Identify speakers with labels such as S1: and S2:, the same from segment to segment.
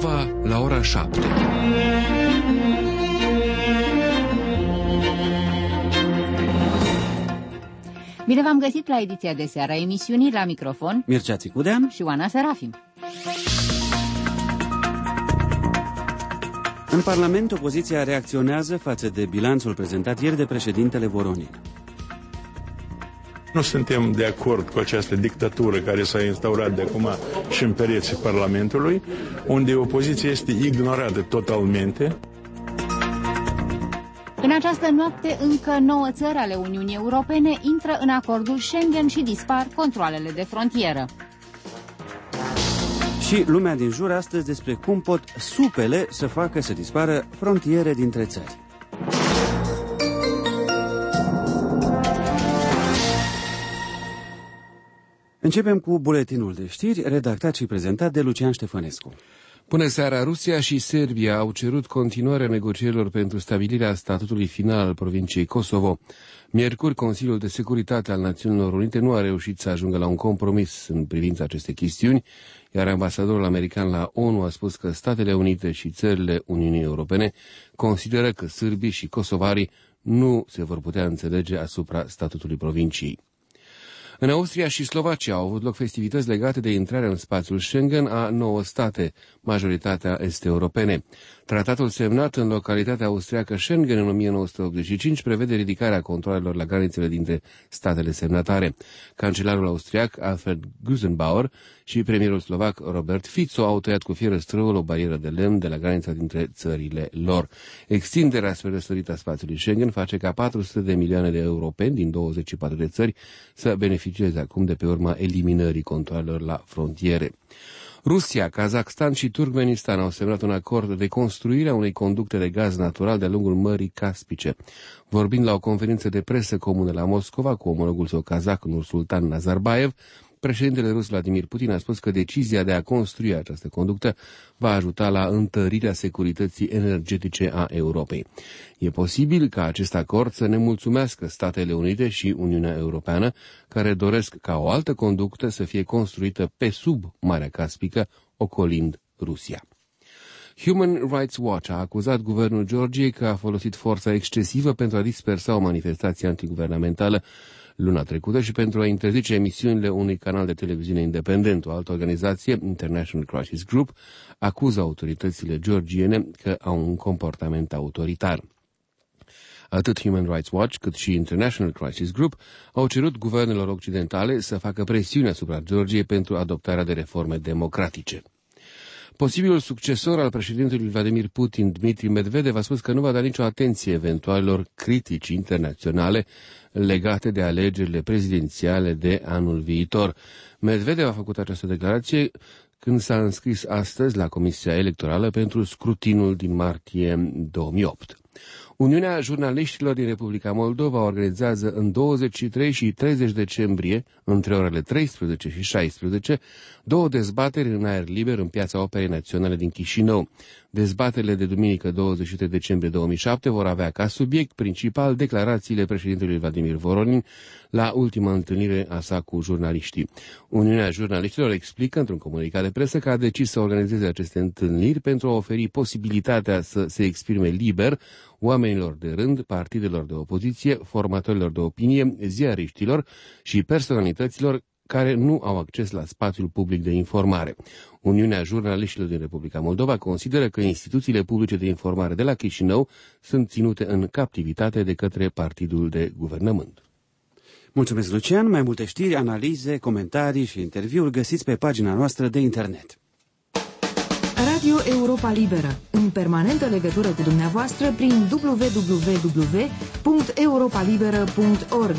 S1: Moldova la ora 7.
S2: Bine v-am găsit la ediția de seară a emisiunii, la microfon
S3: Mircea Țicudean
S2: și Oana Serafim.
S3: În Parlament, opoziția reacționează față de bilanțul prezentat ieri de președintele Voronin.
S4: Nu suntem de acord cu această dictatură care s-a instaurat de acum și în pereții Parlamentului, unde opoziția este ignorată totalmente.
S2: În această noapte, încă 9 țări ale Uniunii Europene intră în acordul Schengen și dispar controalele de frontieră.
S3: Și lumea din jur astăzi despre cum pot supele să facă să dispară frontiere dintre țări. Începem cu buletinul de știri, redactat și prezentat de Lucian Ștefănescu.
S1: Bună seara! Rusia și Serbia au cerut continuarea negocierilor pentru stabilirea statutului final al provinciei Kosovo. Miercuri, Consiliul de Securitate al Națiunilor Unite nu a reușit să ajungă la un compromis în privința acestei chestiuni, iar ambasadorul american la ONU a spus că Statele Unite și țările Uniunii Europene consideră că sârbii și kosovarii nu se vor putea înțelege asupra statutului provinciei. În Austria și Slovacia au avut loc festivități legate de intrarea în spațiul Schengen a 9 state, majoritatea est-europene. Tratatul semnat în localitatea austriacă Schengen în 1985 prevede ridicarea controalelor la granițele dintre statele semnatare. Cancelarul austriac Alfred Gusenbauer și premierul slovac Robert Fico au tăiat cu fier străul o barieră de lemn de la granița dintre țările lor. Extinderea spre răsărită a spațiului Schengen face ca 400 de milioane de europeni din 24 de țări să beneficieze acum de pe urma eliminării controalelor la frontiere. Rusia, Kazakhstan și Turkmenistan au semnat un acord de construire a unei conducte de gaz natural de-a lungul Mării Caspice. Vorbind la o conferință de presă comună la Moscova cu omologul său kazak Nursultan Nazarbayev, președintele rus Vladimir Putin a spus că decizia de a construi această conductă va ajuta la întărirea securității energetice a Europei. E posibil ca acest acord să nemulțumească Statele Unite și Uniunea Europeană, care doresc ca o altă conductă să fie construită pe sub Marea Caspică, ocolind Rusia. Human Rights Watch a acuzat guvernul Georgiei că a folosit forța excesivă pentru a dispersa o manifestație antiguvernamentală luna trecută și pentru a interzice emisiunile unui canal de televiziune independent. O altă organizație, International Crisis Group, acuză autoritățile georgiene că au un comportament autoritar. Atât Human Rights Watch cât și International Crisis Group au cerut guvernelor occidentale să facă presiune asupra Georgiei pentru adoptarea de reforme democratice. Posibilul succesor al președintelui Vladimir Putin, Dmitri Medvedev, a spus că nu va da nicio atenție eventualelor critici internaționale legate de alegerile prezidențiale de anul viitor. Medvedev a făcut această declarație când s-a înscris astăzi la Comisia Electorală pentru scrutinul din martie 2008. Uniunea Jurnaliștilor din Republica Moldova organizează în 23 și 30 decembrie, între orele 13 și 16, 2 dezbateri în aer liber în Piața Operei Naționale din Chișinău. Dezbaterile de duminică 23 decembrie 2007 vor avea ca subiect principal declarațiile președintelui Vladimir Voronin la ultima întâlnire a sa cu jurnaliștii. Uniunea Jurnaliștilor explică într-un comunicat de presă că a decis să organizeze aceste întâlniri pentru a oferi posibilitatea să se exprime liber oamenilor de rând, partidelor de opoziție, formatorilor de opinie, ziariștilor și personalităților care nu au acces la spațiul public de informare. Uniunea Jurnaliștilor din Republica Moldova consideră că instituțiile publice de informare de la Chișinău sunt ținute în captivitate de către partidul de guvernământ.
S3: Mulțumesc, Lucian. Mai multe știri, analize, comentarii și interviuri găsiți pe pagina noastră de internet.
S5: Radio Europa Liberă, în permanentă legătură cu dumneavoastră prin www.europalibera.org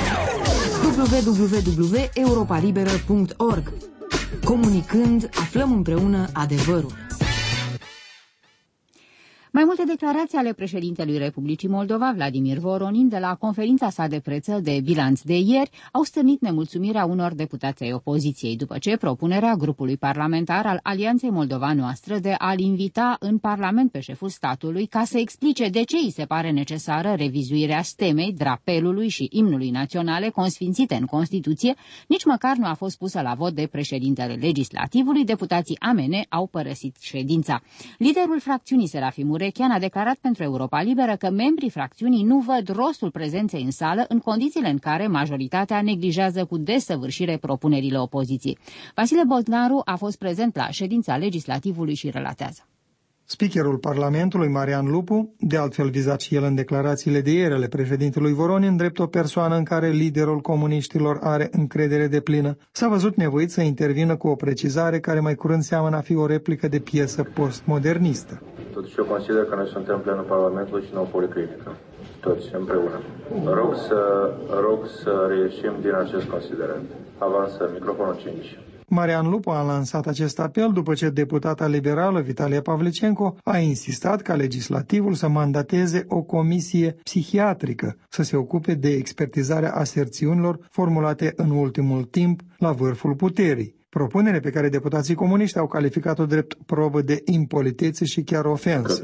S5: www.europalibera.org. Comunicând, aflăm împreună adevărul.
S2: Mai multe declarații ale președintelui Republicii Moldova, Vladimir Voronin, de la conferința sa de preță de bilanț de ieri, au stârnit nemulțumirea unor deputați ai opoziției, după ce propunerea grupului parlamentar al Alianței Moldova Noastră de a-l invita în Parlament pe șeful statului ca să explice de ce îi se pare necesară revizuirea stemei, drapelului și imnului naționale consfințite în Constituție, nici măcar nu a fost pusă la vot de președintele legislativului. Deputații AMN au părăsit ședința. Liderul fracțiunii Serafim Urechean a declarat pentru Europa Liberă că membrii fracțiunii nu văd rostul prezenței în sală în condițiile în care majoritatea neglijează cu desăvârșire propunerile opoziției. Vasile Bogdaru a fost prezent la ședința legislativului și relatează.
S6: Speakerul Parlamentului, Marian Lupu, de altfel vizat și el în declarațiile de ieri ale președintelui Voronin, drept o persoană în care liderul comuniștilor are încredere deplină, s-a văzut nevoit să intervină cu o precizare care mai curând seamănă a fi o replică de piesă postmodernistă.
S7: Totuși eu consider că noi suntem plenul Parlamentului și nu o policlinică. Toți împreună. Rog să reieșim din acest considerent. Avansă microfonul 5.
S6: Marian Lupu a lansat acest apel după ce deputata liberală Vitalia Pavlicenko a insistat ca legislativul să mandateze o comisie psihiatrică să se ocupe de expertizarea aserțiunilor formulate în ultimul timp la vârful puterii. Propunere pe care deputații comuniști au calificat-o drept probă de impolitețe și chiar ofensă.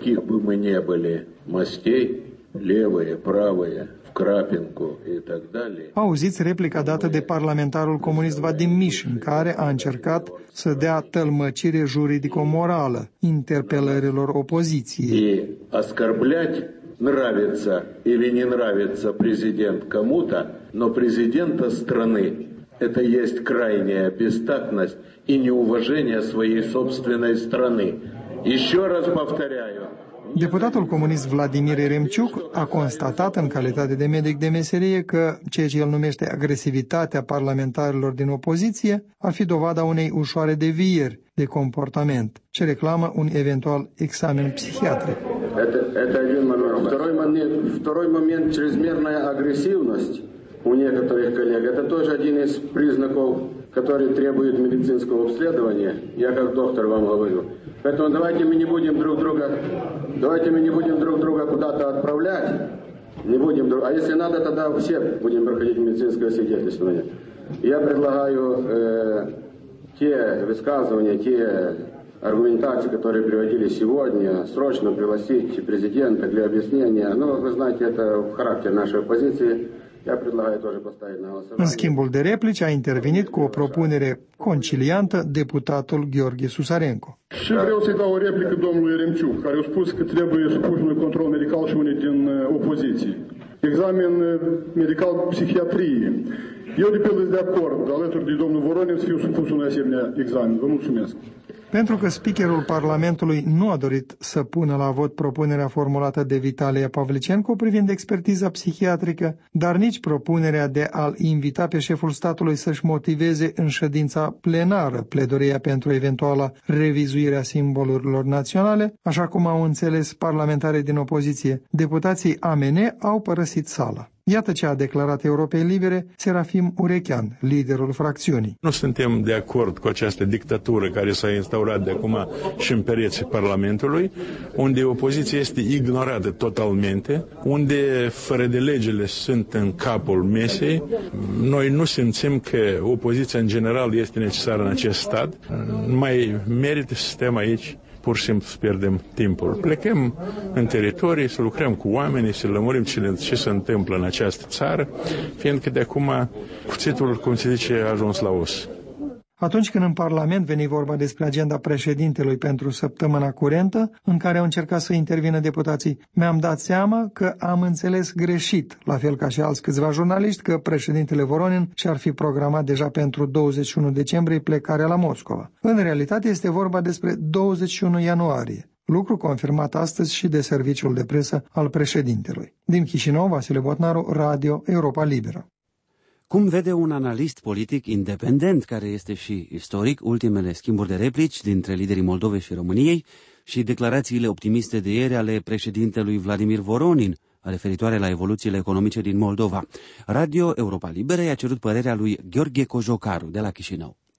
S7: Levые, правые, в Крапинку и так далее.
S6: Auziți replica dată de parlamentarul comunist Vadim Mișin, care a încercat să dea tălmăcire juridico-morală interpelărilor opoziției.
S7: И оскорблять нравится или не нравится президент кому-то, но президента страны это есть крайняя бестактность и неуважение своей собственной страны. Еще раз повторяю.
S6: Deputatul comunist Vladimir Eremciuc a constatat în calitate de medic de meserie că ceea ce el numește agresivitatea parlamentarilor din opoziție ar fi dovada unei ușoare devieri de comportament, ce reclamă un eventual examen psihiatric.
S7: Это один момент. Второй момент, чрезмерная агрессивность у некоторых коллег. Это тоже один из признаков, который требует медицинского обследования. Я как доктор вам говорю. Поэтому давайте мы не будем друг друга куда-то отправлять. А если надо, тогда все будем проходить медицинское свидетельствование. Я предлагаю те высказывания, те аргументации, которые приводили сегодня, срочно пригласить президента для объяснения. Но вы знаете, это характер нашей оппозиции.
S6: În schimbul de replici a intervenit cu o propunere conciliantă deputatul Gheorghe Susarenko.
S8: Și vreau să-i dau o replică domnului Eremciuc, care a spus că trebuie supus unui control medical și unii din opoziție. Examen medical psihiatrie. Eu de pildă de acord, alături de domnul Voronin, să fiu supus unui asemenea examen. Vă mulțumesc.
S6: Pentru că speakerul Parlamentului nu a dorit să pună la vot propunerea formulată de Vitalia Pavlicenko privind expertiza psihiatrică, dar nici propunerea de a-l invita pe șeful statului să-și motiveze în ședința plenară pledoria pentru eventuala revizuire a simbolurilor naționale, așa cum au înțeles parlamentarii din opoziție, deputații AMN au părăsit sala. Iată ce a declarat Europei Libere Serafim Urechean, liderul fracțiunii.
S4: Nu suntem de acord cu această dictatură care s-a instaurat de acum și în pereții Parlamentului, unde opoziția este ignorată totalmente, unde fără de legile sunt în capul mesei. Noi nu simțim că opoziția în general este necesară în acest stat. Mai merită să stăm aici pur și simplu să pierdem timpul. Plecăm în teritorii, să lucrăm cu oamenii, să lămurim ce se întâmplă în această țară, fiindcă de acum cuțitul, cum se zice, a ajuns la os.
S6: Atunci când în Parlament veni vorba despre agenda președintelui pentru săptămâna curentă, în care au încercat să intervină deputații, mi-am dat seama că am înțeles greșit, la fel ca și alți câțiva jurnaliști, că președintele Voronin și-ar fi programat deja pentru 21 decembrie plecarea la Moscova. În realitate este vorba despre 21 ianuarie. Lucru confirmat astăzi și de serviciul de presă al președintelui. Din Chișinău, Vasile Botnaru, Radio Europa Liberă.
S3: Cum vede un analist politic independent, care este și istoric, ultimele schimburi de replici dintre liderii Moldovei și României și declarațiile optimiste de ieri ale președintelui Vladimir Voronin, referitoare la evoluțiile economice din Moldova? Radio Europa Liberă i-a cerut părerea lui Gheorghe Cojocaru de la Chișinău.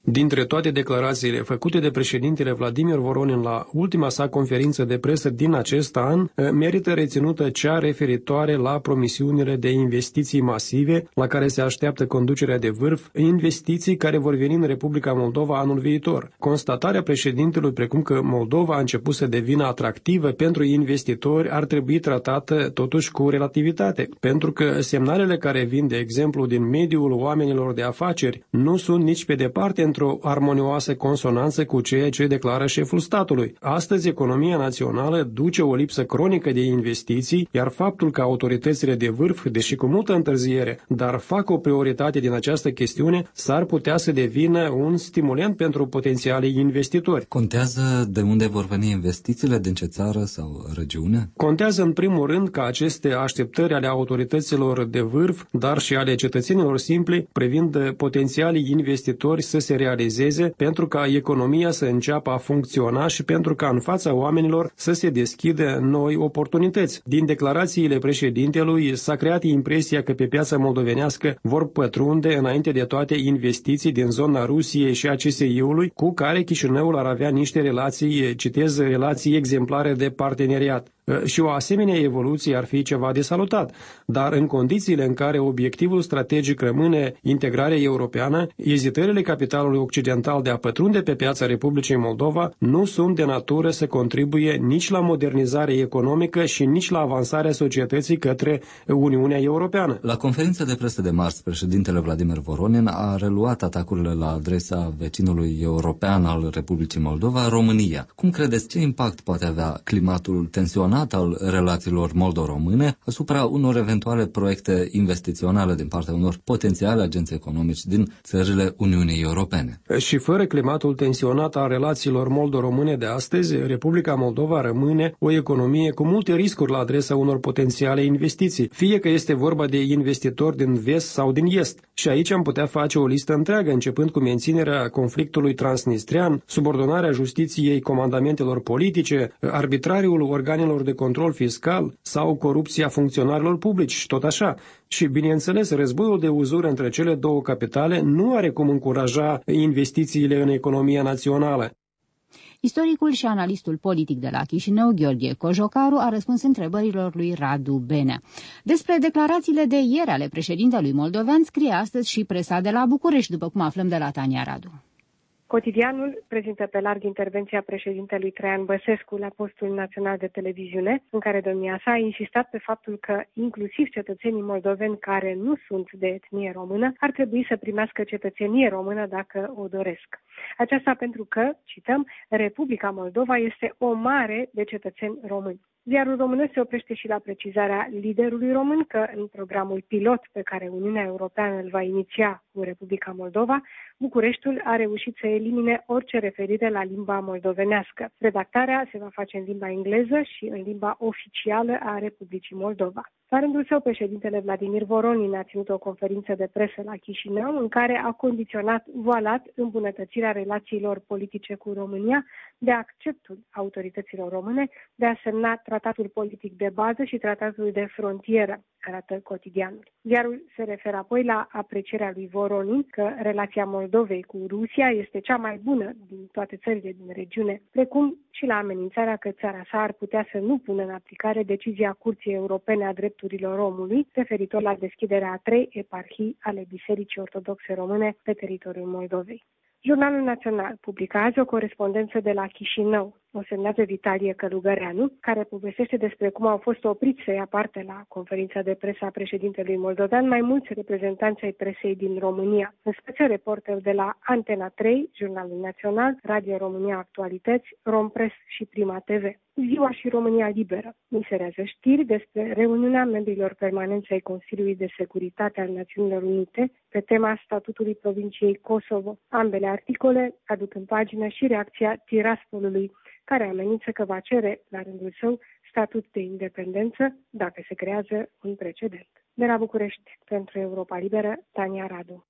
S9: Dintre toate declarațiile făcute de președintele Vladimir Voronin la ultima sa conferință de presă din acest an, merită reținută cea referitoare la promisiunile de investiții masive la care se așteaptă conducerea de vârf, investiții care vor veni în Republica Moldova anul viitor. Constatarea președintelui precum că Moldova a început să devină atractivă pentru investitori ar trebui tratată totuși cu relativitate, pentru că semnalele care vin, de exemplu, din mediul oamenilor de afaceri nu sunt nici pe departe într-o armonioasă consonanță cu ceea ce declară șeful statului. Astăzi, economia națională duce o lipsă cronică de investiții, iar faptul că autoritățile de vârf, deși cu multă întârziere, dar fac o prioritate din această chestiune, s-ar putea să devină un stimulant pentru potențialii investitori.
S10: Contează de unde vor veni investițiile, din ce țară sau regiune?
S9: Contează în primul rând ca aceste așteptări ale autorităților de vârf, dar și ale cetățenilor simpli, privind potențialii investitori să se realizeze pentru ca economia să înceapă a funcționa și pentru ca în fața oamenilor să se deschidă noi oportunități. Din declarațiile președintelui s-a creat impresia că pe piața moldovenească vor pătrunde înainte de toate investiții din zona Rusiei și a CSI-ului, cu care Chișinăul ar avea niște relații, citez, relații exemplare de parteneriat. Și o asemenea evoluție ar fi ceva de salutat, dar în condițiile în care obiectivul strategic rămâne integrarea europeană, ezitările capitalului occidental de a pătrunde pe piața Republicii Moldova nu sunt de natură să contribuie nici la modernizarea economică și nici la avansarea societății către Uniunea Europeană.
S10: La conferința de presă de marți, președintele Vladimir Voronin a reluat atacurile la adresa vecinului european al Republicii Moldova, România. Cum credeți, ce impact poate avea climatul tensionat al relațiilor moldo-române asupra unor eventuale proiecte investiționale din partea unor potențiale agenți economici din țările Uniunii Europene?
S9: Și fără climatul tensionat al relațiilor moldo-române de astăzi, Republica Moldova rămâne o economie cu multe riscuri la adresa unor potențiale investiții, fie că este vorba de investitori din vest sau din est. Și aici am putea face o listă întreagă, începând cu menținerea conflictului transnistrian, subordonarea justiției comandamentelor politice, arbitrariul organelor de control fiscal sau corupția funcționarilor publici și tot așa. Și, bineînțeles, războiul de uzură între cele două capitale nu are cum încuraja investițiile în economia națională.
S2: Istoricul și analistul politic de la Chișinău, Gheorghe Cojocaru, a răspuns întrebărilor lui Radu Benea. Despre declarațiile de ieri ale președintelui moldovean scrie astăzi și presa de la București, după cum aflăm de la Tania Radu.
S11: Cotidianul prezintă pe larg intervenția președintelui Traian Băsescu la postul național de televiziune, în care domnia sa a insistat pe faptul că inclusiv cetățenii moldoveni care nu sunt de etnie română ar trebui să primească cetățenie română dacă o doresc. Aceasta pentru că, cităm, Republica Moldova este o mare de cetățeni români. Ziarul românesc se oprește și la precizarea liderului român că în programul pilot pe care Uniunea Europeană îl va iniția cu Republica Moldova, Bucureștiul a reușit să elimine orice referire la limba moldovenească. Redactarea se va face în limba engleză și în limba oficială a Republicii Moldova. La rândul său, președintele Vladimir Voronin a ținut o conferință de presă la Chișinău în care a condiționat voalat îmbunătățirea relațiilor politice cu România de acceptul autorităților române de a semna tratatul politic de bază și tratatul de frontieră, arată Cotidianul. Ziarul se referă apoi la aprecierea lui Voronin că relația Moldovei cu Rusia este cea mai bună din toate țările din regiune, precum și la amenințarea că țara sa ar putea să nu pună în aplicare decizia Curții Europene a Drepturilor Omului referitor la deschiderea a 3 eparhii ale Bisericii Ortodoxe Române pe teritoriul Moldovei. Jurnalul Național publică azi o corespondență de la Chișinău. O semnează Vitalie Călugăreanu, care povestește despre cum au fost opriți să ia parte la conferința de presă a președintelui moldovean mai mulți reprezentanți ai presei din România, în speță reporteri de la Antena 3, Jurnalul Național, Radio România Actualități, Rompress și Prima TV. Ziua și România Liberă inserează știri despre reuniunea membrilor permanenți ai Consiliului de Securitate al Națiunilor Unite pe tema statutului provinciei Kosovo. Ambele articole aduc în pagină și reacția Tiraspolului, care amenință că va cere, la rândul său, statut de independență dacă se creează un precedent. De la București, pentru Europa Liberă, Tania Radu.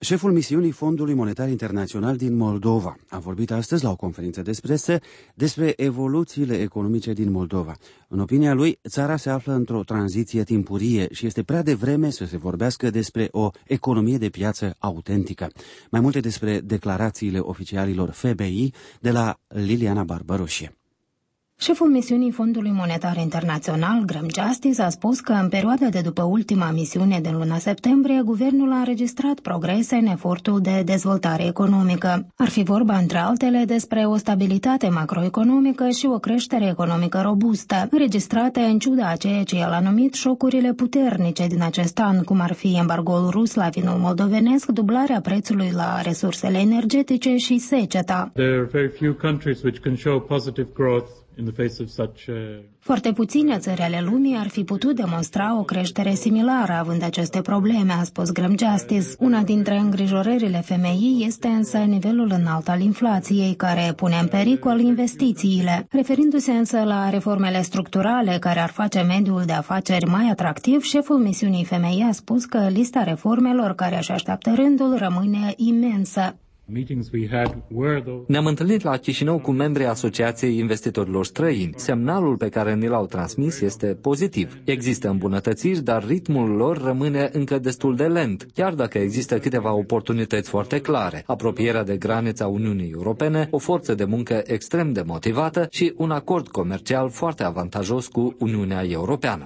S3: Șeful misiunii Fondului Monetar Internațional din Moldova a vorbit astăzi la o conferință de presă despre evoluțiile economice din Moldova. În opinia lui, țara se află într-o tranziție timpurie și este prea devreme să se vorbească despre o economie de piață autentică. Mai multe despre declarațiile oficialilor FBI de la Liliana Barbaroșie.
S12: Șeful misiunii Fondului Monetar Internațional, Graham Justice, a spus că în perioada de după ultima misiune din luna septembrie, guvernul a înregistrat progrese în efortul de dezvoltare economică. Ar fi vorba, între altele, despre o stabilitate macroeconomică și o creștere economică robustă, înregistrate în ciuda a ceea ce el a numit șocurile puternice din acest an, cum ar fi embargoul rus la vinul moldovenesc, dublarea prețului la resursele energetice și seceta.
S13: There are very few countries which can show positive growth in the face of such
S12: Foarte puține țări ale lumii ar fi putut demonstra o creștere similară având aceste probleme, a spus Graham Justice. Una dintre îngrijorările FMI este însă nivelul înalt al inflației, care pune în pericol investițiile. Referindu-se însă la reformele structurale care ar face mediul de afaceri mai atractiv, șeful misiunii FMI a spus că lista reformelor care își așteaptă rândul rămâne imensă.
S10: Ne-am întâlnit la Chișinău cu membrii Asociației Investitorilor Străini. Semnalul pe care ni l-au transmis este pozitiv. Există îmbunătățiri, dar ritmul lor rămâne încă destul de lent, chiar dacă există câteva oportunități foarte clare. Apropierea de granița Uniunii Europene, o forță de muncă extrem de motivată și un acord comercial foarte avantajos cu Uniunea Europeană.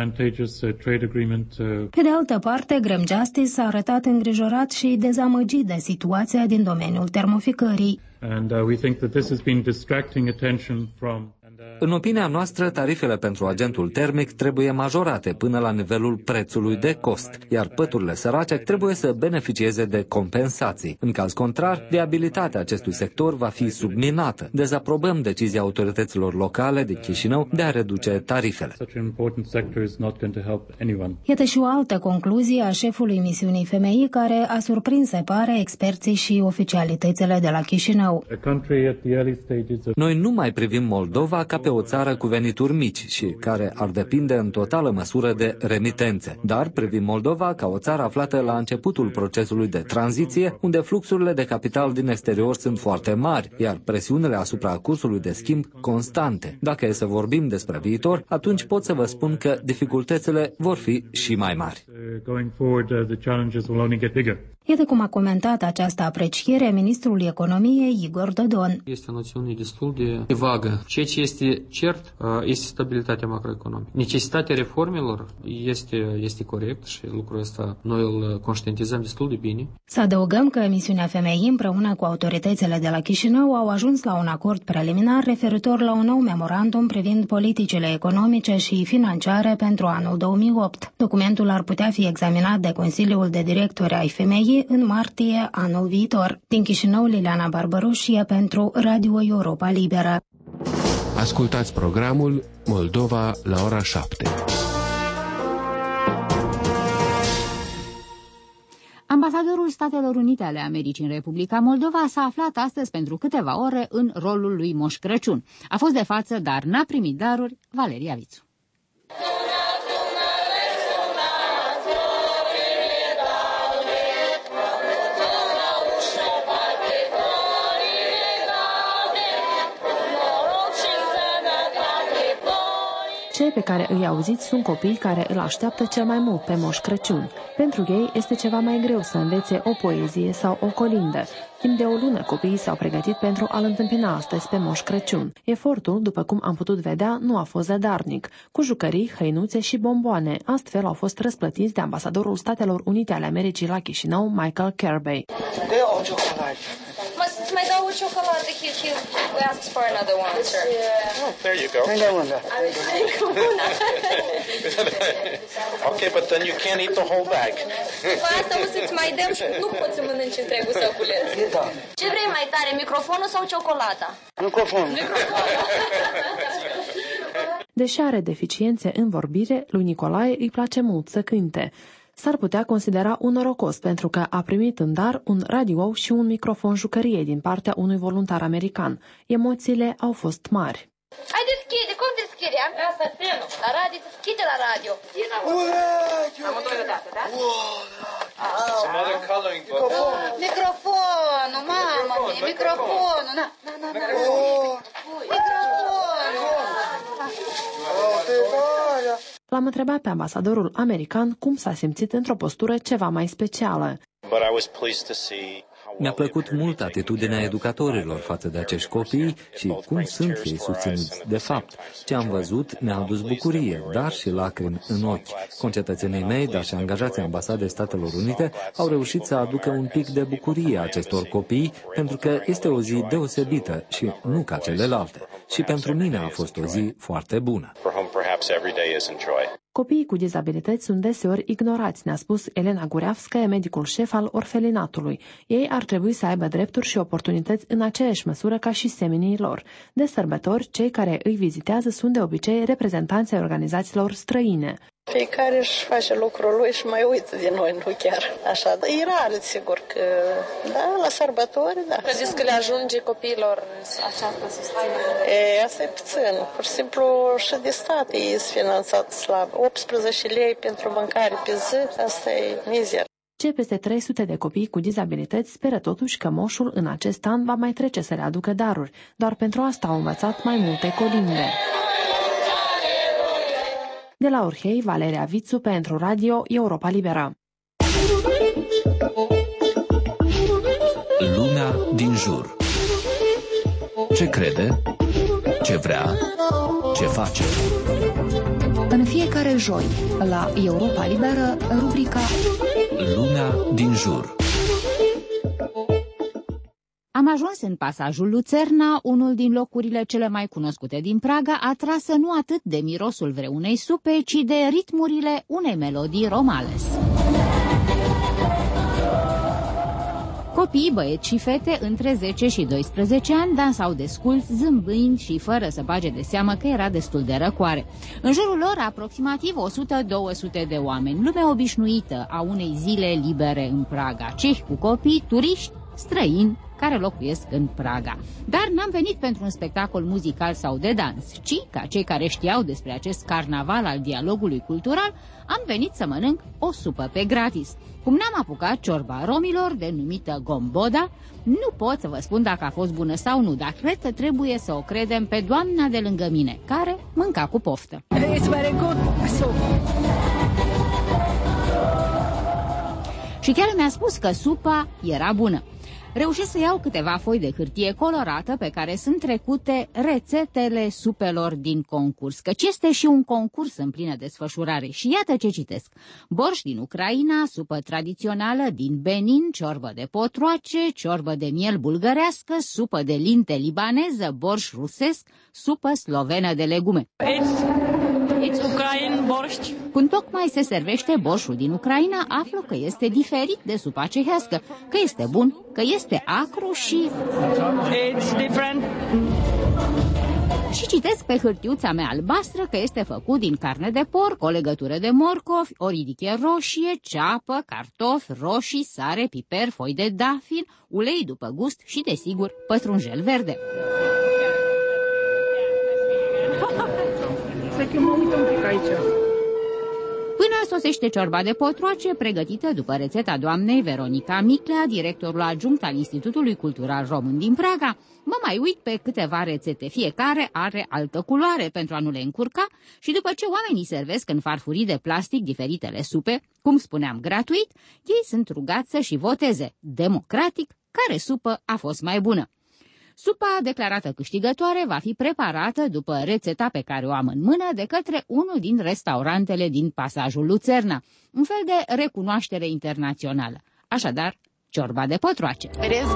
S12: Pe de altă parte, Graham Justice s-a arătat îngrijorat și dezamăgit de situația din domeniul termoficării.
S10: În opinia noastră, tarifele pentru agentul termic trebuie majorate până la nivelul prețului de cost, iar păturile sărace trebuie să beneficieze de compensații. În caz contrar, viabilitatea acestui sector va fi subminată. Dezaprobăm decizia autorităților locale de Chișinău de a reduce tarifele.
S12: Iată și o altă concluzie a șefului misiunii FMI, care a surprins, se pare, experții și oficialitățile de la Chișinău.
S10: Noi nu mai privim Moldova ca pe o țară cu venituri mici și care ar depinde în totală măsură de remitențe. Dar privim Moldova ca o țară aflată la începutul procesului de tranziție, unde fluxurile de capital din exterior sunt foarte mari, iar presiunile asupra cursului de schimb constante. Dacă e să vorbim despre viitor, atunci pot să vă spun că dificultățile vor fi și mai mari.
S12: Iată cum a comentat această apreciere ministrul economiei Igor Dodon.
S14: Este o noțiune destul de vagă. Ceea ce este cert este stabilitatea macroeconomică. Necesitatea reformelor este corect și lucrul ăsta noi îl conștientizăm destul de bine.
S12: Să adăugăm că misiunea FMI împreună cu autoritățile de la Chișinău au ajuns la un acord preliminar referitor la un nou memorandum privind politicile economice și financiare pentru anul 2008. Documentul ar putea fi examinat de Consiliul de Directori ai FMI în martie anul viitor. Din Chișinău, Liliana Barbaroșie pentru Radio Europa Liberă.
S1: Ascultați programul Moldova la ora 7.
S2: Ambasadorul Statelor Unite ale Americii în Republica Moldova s-a aflat astăzi pentru câteva ore în rolul lui Moș Crăciun. A fost de față, dar n-a primit daruri. Valeria Vițu.
S15: Cei pe care îi auziți sunt copii care îl așteaptă cel mai mult pe Moș Crăciun. Pentru ei este ceva mai greu să învețe o poezie sau o colindă. Timp de o lună copiii s-au pregătit pentru a-l întâmpina astăzi pe Moș Crăciun. Efortul, după cum am putut vedea, nu a fost zadarnic. Cu jucării, hăinuțe și bomboane, astfel au fost răsplătiți de ambasadorul Statelor Unite ale Americii la Chișinău, Michael Kirby.
S16: Să mai dau o ciocolată, he asks for another one, sir.
S17: Oh, there you go. Okay, but then you can't eat the whole bag.
S16: După asta o să-ți mai dăm și nu poți să mănânci întregul săculeț. Ce vrei mai tare, microfonul sau ciocolata?
S17: Microfonul.
S15: Deși are deficiențe în vorbire, lui Nicolae îi place mult să cânte. S-ar putea considera un norocos pentru că a primit în dar un radio și un microfon jucărie din partea unui voluntar american. Emoțiile au fost mari.
S16: Hai deschide, cum deschide? Asta e la radio, deschide la radio. Amândoi odată, da?
S17: Another coloring book.
S18: Microfonul, mamă, microfonul, na.
S15: L-am întrebat pe ambasadorul american cum s-a simțit într-o postură ceva mai specială.
S10: Mi-a plăcut mult atitudinea educatorilor față de acești copii și cum sunt ei susținuți. De fapt, ce am văzut mi-a adus bucurie, dar și lacrimi în ochi. Concetățenii mei, dar și angajații Ambasadei Statelor Unite au reușit să aducă un pic de bucurie acestor copii, pentru că este o zi deosebită și nu ca celelalte. Și pentru mine a fost o zi foarte bună.
S15: Copiii cu dizabilități sunt deseori ignorați, ne-a spus Elena Gureavskaya, medicul șef al orfelinatului. Ei ar trebui să aibă drepturi și oportunități în aceeași măsură ca și semenii lor. De sărbători, cei care îi vizitează sunt de obicei reprezentanții organizațiilor străine.
S19: Fiecare își face lucrul lui și mai uită de noi, nu chiar așa. E rar, sigur, că da, la sărbători, da.
S16: Credeți că le ajunge copiilor această susținere?
S19: Asta e puțin. Pur și simplu și de stat ei sunt finanțat slab. 18 lei pentru mâncare pe zi, asta e mizer.
S15: Cei peste 300 de copii cu dizabilități speră totuși că moșul în acest an va mai trece să le aducă daruri. Doar pentru asta au învățat mai multe colinde. De la Orhei, Valeria Vițu pentru Radio Europa Liberă.
S20: Lumea din jur. Ce crede? Ce vrea? Ce face?
S2: În fiecare joi, la Europa Liberă, rubrica
S20: Lumea din jur.
S2: Am ajuns în pasajul Lucerna, unul din locurile cele mai cunoscute din Praga, atrasă nu atât de mirosul vreunei supe, ci de ritmurile unei melodii romales. Copii, băieți și fete între 10 și 12 ani dansau desculți, zâmbind și fără să bage de seamă că era destul de răcoare. În jurul lor aproximativ 100-200 de oameni, lumea obișnuită a unei zile libere în Praga, cehi cu copii, turiști, străini care locuiesc în Praga. Dar n-am venit pentru un spectacol muzical sau de dans, ci, ca cei care știau despre acest carnaval al dialogului cultural, am venit să mănânc o supă pe gratis. Cum n-am apucat ciorba romilor, denumită gomboda, nu pot să vă spun dacă a fost bună sau nu, dar cred că trebuie să o credem pe doamna de lângă mine, care mânca cu poftă. It's very good soup. Și chiar mi-a spus că supa era bună. Reușesc să iau câteva foi de hârtie colorată pe care sunt trecute rețetele supelor din concurs, căci este și un concurs în plină desfășurare. Și iată ce citesc. Borș din Ucraina, supă tradițională din Benin, ciorbă de potroace, ciorbă de miel bulgărească, supă de linte libaneză, borș rusesc, supă slovenă de legume. It's Ukraine borș. Când tocmai se servește borșul din Ucraina, aflu că este diferit de supa cehească, că este bun, că este acru și... It's different. Și citesc pe hârtiuța mea albastră că este făcut din carne de porc, o legătură de morcovi, o ridiche roșie, ceapă, cartofi, roșii, sare, piper, foi de dafin, ulei după gust și, desigur, pătrunjel verde. Până sosește ciorba de potroace, pregătită după rețeta doamnei Veronica Miclea, directorul adjunct al Institutului Cultural Român din Praga, mă mai uit pe câteva rețete. Fiecare are altă culoare pentru a nu le încurca și după ce oamenii servesc în farfurii de plastic diferitele supe, cum spuneam gratuit, ei sunt rugați să și voteze, democratic, care supă a fost mai bună. Supa declarată câștigătoare va fi preparată după rețeta pe care o am în mână de către unul din restaurantele din pasajul Lucerna, un fel de recunoaștere internațională. Așadar, ciorba de potroace.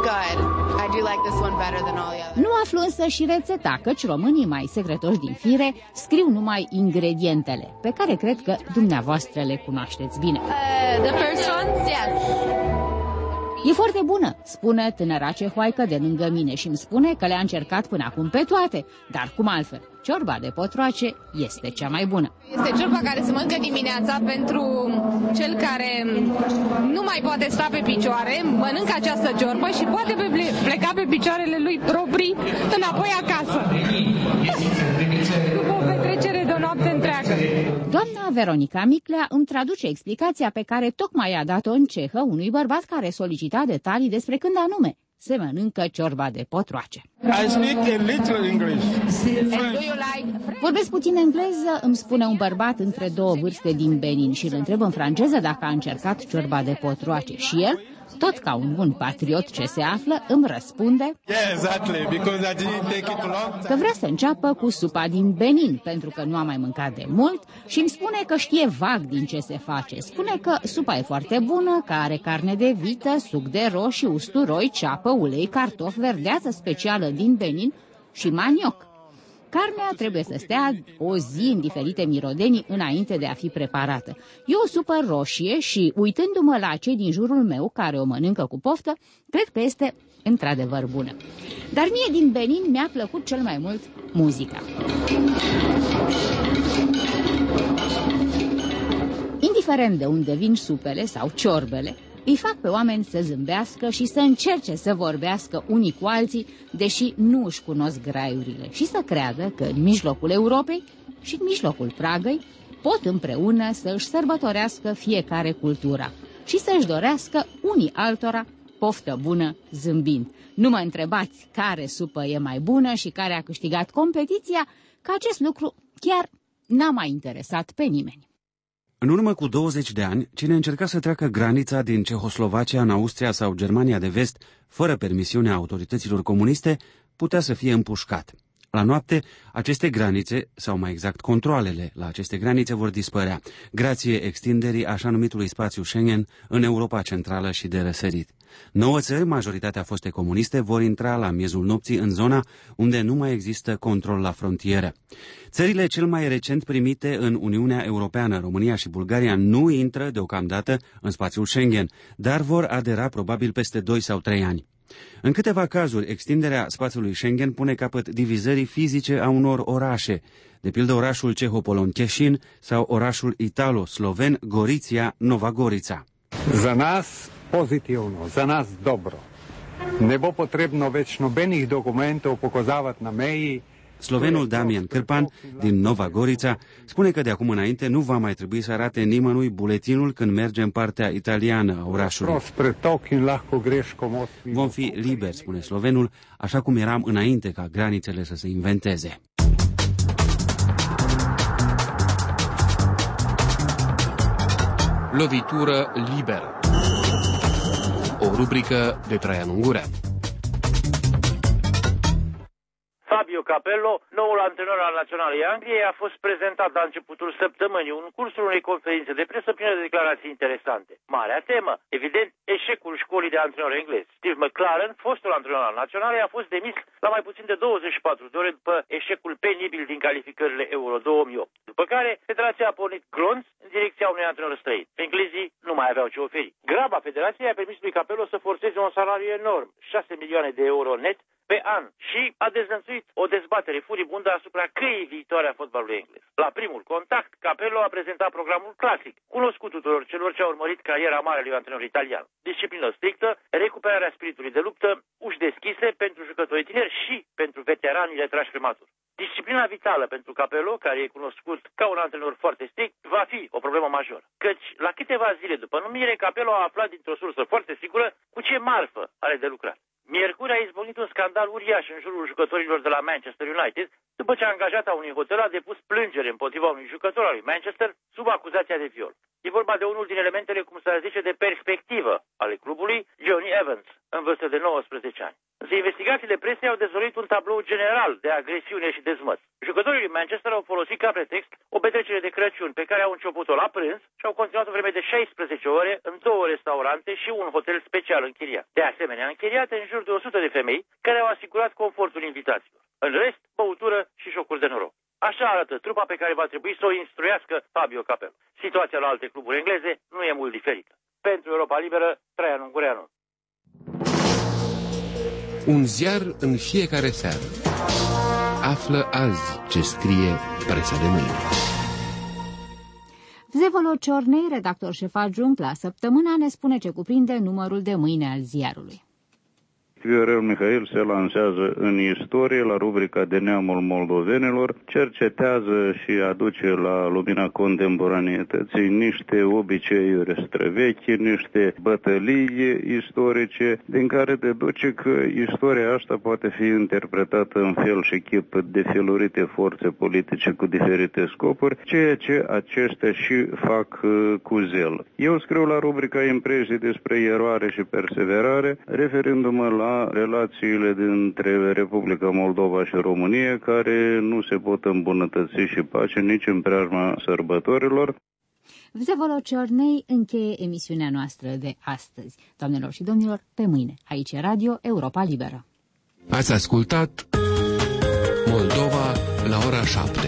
S2: Nu aflu însă și rețeta, căci românii mai secretoși din fire scriu numai ingredientele, pe care cred că dumneavoastră le cunoașteți bine. The first one? Yes. E foarte bună, spune tânăra cehoaică de lângă mine și îmi spune că le-a încercat până acum pe toate, dar cum altfel, ciorba de potroace este cea mai bună.
S21: Este ciorba care se mănâncă dimineața pentru cel care nu mai poate sta pe picioare, mănâncă această ciorbă și poate pleca pe picioarele lui proprii înapoi acasă. După o petrecere de o noapte întreagă.
S2: Doamna Veronica Miclea îmi traduce explicația pe care tocmai a dat-o în cehă unui bărbat care solicita detalii despre când anume se mănâncă ciorba de potroace.
S5: I speak a little English.
S2: Vorbesc puțin engleză, îmi spune un bărbat între două vârste din Benin și îl întreb în franceză dacă a încercat ciorba de potroace și el, tot ca un bun patriot ce se află, îmi răspunde că vrea să înceapă cu supa din Benin, pentru că nu a mai mâncat de mult și îmi spune că știe vag din ce se face. Spune că supa e foarte bună, că are carne de vită, suc de roșii, usturoi, ceapă, ulei, cartofi, verdeață specială din Benin și manioc. Carnea trebuie să stea o zi în diferite mirodenii înainte de a fi preparată. E o supă roșie și, uitându-mă la cei din jurul meu care o mănâncă cu poftă, cred că este într-adevăr bună. Dar mie din Benin mi-a plăcut cel mai mult muzica. Indiferent de unde vin supele sau ciorbele, îi fac pe oameni să zâmbească și să încerce să vorbească unii cu alții, deși nu își cunosc graiurile, și să creadă că în mijlocul Europei și în mijlocul Pragăi pot împreună să își sărbătorească fiecare cultura și să își dorească unii altora poftă bună zâmbind. Nu mă întrebați care supă e mai bună și care a câștigat competiția, că acest lucru chiar n-a mai interesat pe nimeni.
S3: În urmă cu 20 de ani, cine încerca să treacă granița din Cehoslovacia în Austria sau Germania de Vest, fără permisiunea autorităților comuniste, putea să fie împușcat. La noapte, aceste granițe, sau mai exact controalele la aceste granițe, vor dispărea, grație extinderii așa numitului spațiu Schengen în Europa Centrală și de răsărit. 9 țări, majoritatea foste comuniste, vor intra la miezul nopții în zona unde nu mai există control la frontieră. Țările cel mai recent primite în Uniunea Europeană, România și Bulgaria, nu intră deocamdată în spațiul Schengen, dar vor adera probabil peste 2 sau 3 ani. În câteva cazuri, extinderea spațiului Schengen pune capăt divizării fizice a unor orașe, de pildă orașul ceho-polon Cheșin sau orașul italo-sloven Goriția, Nova Gorica.
S22: Za nas pozitivno, za nas dobro. Ne bo potrebno več nobenih dokumentov pokazati na meji.
S3: Slovenul Damian Cârpan din Nova Gorica spune că de acum înainte nu va mai trebui să arate nimănui buletinul când merge în partea italiană a orașului. Vom fi liberi, spune slovenul, așa cum eram înainte ca granițele să se inventeze.
S1: Lovitură liberă. O rubrică de Traian Ungureanu.
S23: Fabio Capello, noul antrenor al Naționalei Angliei, a fost prezentat la începutul săptămânii în cursul unei conferințe de presă plină de declarații interesante. Marea temă, evident, eșecul școlii de antrenori englezi. Steve McLaren, fostul antrenor al Naționalei, a fost demis la mai puțin de 24 de ore după eșecul penibil din calificările Euro 2008. După care, federația a pornit glonț în direcția unui antrenor străin. Englezii nu mai aveau ce oferi. Graba federației a permis lui Capello să forțeze un salariu enorm, 6 milioane de euro net pe an, și a dezlănțuit o dezbatere furibundă asupra căii viitoare a fotbalului englez. La primul contact, Capello a prezentat programul clasic, cunoscut tuturor celor ce au urmărit cariera marelui antrenor italian. Disciplină strictă, recuperarea spiritului de luptă, uși deschise pentru jucătorii tineri și pentru veteranii retrași prematur. Disciplina vitală pentru Capello, care e cunoscut ca un antrenor foarte strict, va fi o problemă majoră. Căci, la câteva zile după numire, Capello a aflat dintr-o sursă foarte sigură cu ce marfă are de lucrat. Miercuri a izbucnit un scandal uriaș în jurul jucătorilor de la Manchester United, după ce angajata unui hotel a depus plângere împotriva unui jucător al lui Manchester sub acuzația de viol. E vorba de unul din elementele, cum s-ar zice, de perspectivă ale clubului, Johnny Evans, în vârstă de 19 ani. Însă investigațiile presei au dezvăluit un tablou general de agresiune și dezmăț. Jucătorii lui Manchester au folosit ca pretext o petrecere de Crăciun pe care au început-o la prânz și au continuat o vreme de 16 ore în 2 restaurante și un hotel special închiriat. De asemenea, închiriate în jur de 100 de femei care au asigurat confortul invitaților. În rest, băutură și jocuri de noroc. Așa arată trupa pe care va trebui să o instruiască Fabio Capello. Situația la alte cluburi engleze nu e mult diferită. Pentru Europa Liberă, Traian Ungureanu.
S1: Un ziar în fiecare seară. Află azi ce scrie presa de mâine.
S2: Vsevolo Ciornei, redactor șef adjunct la Săptămâna, ne spune ce cuprinde numărul de mâine al ziarului.
S4: Viorel Mihail se lansează în istorie la rubrica de neamul moldovenilor, cercetează și aduce la lumina contemporaneității niște obiceiuri străvechi, niște bătălii istorice, din care deduce că istoria asta poate fi interpretată în fel și chip de felurite forțe politice cu diferite scopuri, ceea ce aceștia și fac cu zel. Eu scriu la rubrica impresii despre eroare și perseverare, referindu-mă la relațiile dintre Republica Moldova și România, care nu se pot îmbunătăți și pace nici în preajma sărbătorilor.
S2: Vzevolo Ciornei încheie emisiunea noastră de astăzi. Doamnelor și domnilor, pe mâine. Aici e Radio Europa Liberă.
S1: Ați ascultat Moldova la ora 7.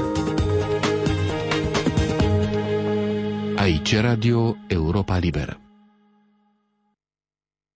S1: Aici Radio Europa Liberă.